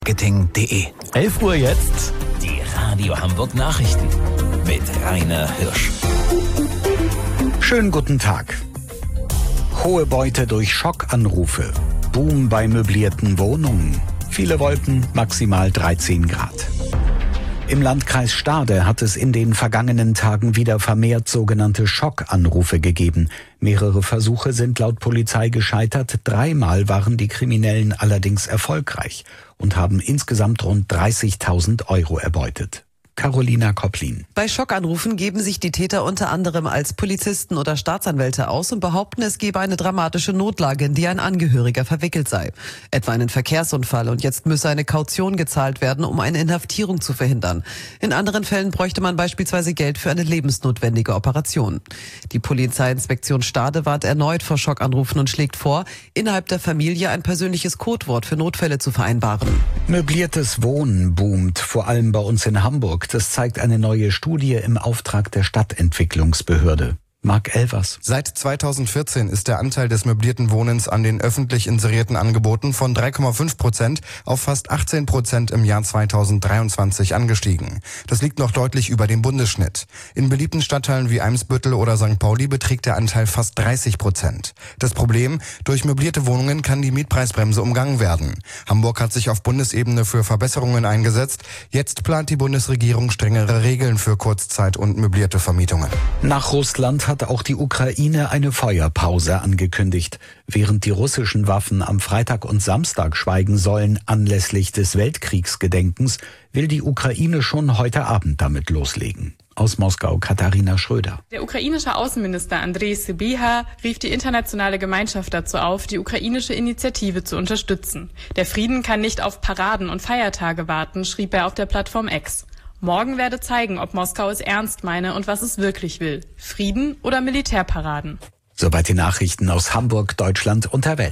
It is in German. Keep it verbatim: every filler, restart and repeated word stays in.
Marketing punkt de. elf Uhr jetzt. Die Radio Hamburg Nachrichten mit Rainer Hirsch. Schönen guten Tag. Hohe Beute durch Schockanrufe. Boom bei möblierten Wohnungen. Viele Wolken, maximal dreizehn Grad. Im Landkreis Stade hat es in den vergangenen Tagen wieder vermehrt sogenannte Schockanrufe gegeben. Mehrere Versuche sind laut Polizei gescheitert. Dreimal waren die Kriminellen allerdings erfolgreich und haben insgesamt rund dreißigtausend Euro erbeutet. Carolina Kopplin. Bei Schockanrufen geben sich die Täter unter anderem als Polizisten oder Staatsanwälte aus und behaupten, es gebe eine dramatische Notlage, in die ein Angehöriger verwickelt sei. Etwa einen Verkehrsunfall, und jetzt müsse eine Kaution gezahlt werden, um eine Inhaftierung zu verhindern. In anderen Fällen bräuchte man beispielsweise Geld für eine lebensnotwendige Operation. Die Polizeiinspektion Stade warnt erneut vor Schockanrufen und schlägt vor, innerhalb der Familie ein persönliches Codewort für Notfälle zu vereinbaren. Möbliertes Wohnen boomt, vor allem bei uns in Hamburg. Das zeigt eine neue Studie im Auftrag der Stadtentwicklungsbehörde. Marc Elvers. Seit zweitausendvierzehn ist der Anteil des möblierten Wohnens an den öffentlich inserierten Angeboten von drei Komma fünf Prozent auf fast achtzehn Prozent im Jahr zweitausenddreiundzwanzig angestiegen. Das liegt noch deutlich über dem Bundesschnitt. In beliebten Stadtteilen wie Eimsbüttel oder Sankt Pauli beträgt der Anteil fast dreißig Prozent. Das Problem: Durch möblierte Wohnungen kann die Mietpreisbremse umgangen werden. Hamburg hat sich auf Bundesebene für Verbesserungen eingesetzt. Jetzt plant die Bundesregierung strengere Regeln für Kurzzeit- und möblierte Vermietungen. Nach Russland hat auch die Ukraine eine Feuerpause angekündigt. Während die russischen Waffen am Freitag und Samstag schweigen sollen, anlässlich des Weltkriegsgedenkens, will die Ukraine schon heute Abend damit loslegen. Aus Moskau Katharina Schröder. Der ukrainische Außenminister Andrei Sybiha rief die internationale Gemeinschaft dazu auf, die ukrainische Initiative zu unterstützen. Der Frieden kann nicht auf Paraden und Feiertage warten, schrieb er auf der Plattform X. Morgen werde zeigen, ob Moskau es ernst meine und was es wirklich will. Frieden oder Militärparaden. Soweit die Nachrichten aus Hamburg, Deutschland und der Welt.